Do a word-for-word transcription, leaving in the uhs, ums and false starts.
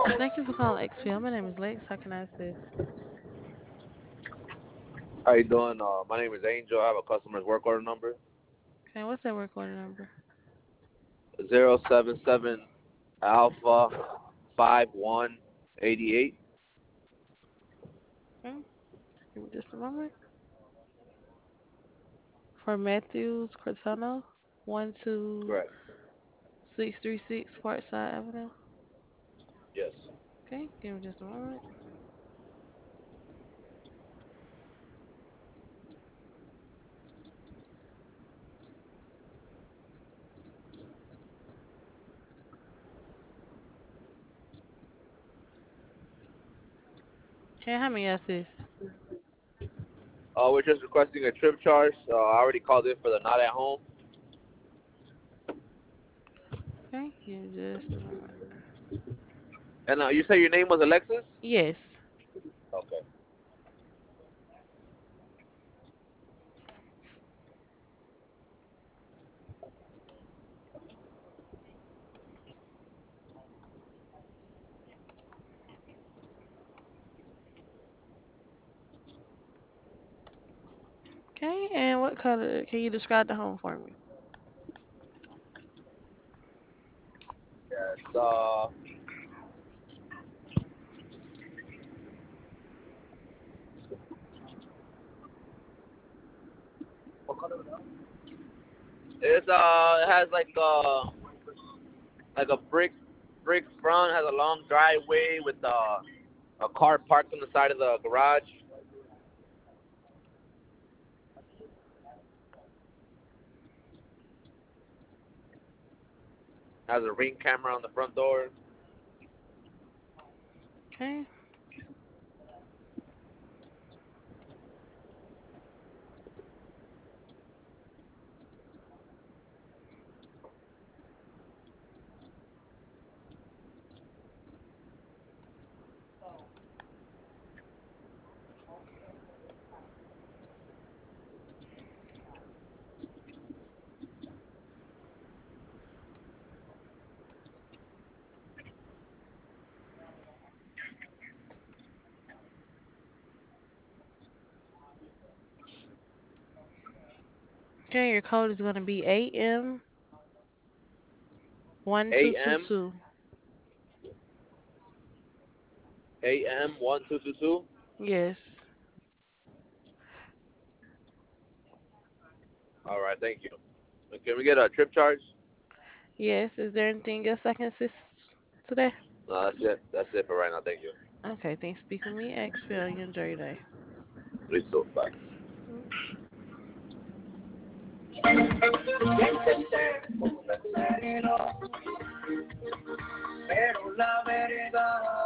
Thank you for calling X P L. My name is Lex. How can I assist? How you doing? Uh, my name is Angel. I have a customer's work order number Okay, what's that work order number? zero seven seven Alpha five one eighty eight. Okay, give me just a moment. For Matthews Cortano, one two Correct. six three six Parkside Avenue. Yes. Okay, give me just a moment. Okay, how many assist? Uh, we're just requesting a trip charge. Uh, I already called in for the not at home. Okay, give me just a moment. And uh, you say your name was Alexis? Yes. Okay. Okay, and what color? Can you describe the home for me? Yes. Uh, what color is that? It's uh, it has like uh, like a brick brick front. Has a long driveway with uh, a car parked on the side of the garage. Has a ring camera on the front door. Okay. Okay, your code is gonna be A M one two two A M two. A M one two two two. Yes. All right, thank you. Can we get a trip charge? Yes. Is there anything else I can assist today? No, that's it. That's it for right now. Thank you. Okay, thanks for speaking with me. X P L, you enjoy your day. Please so bye. Mm. Pero la vereda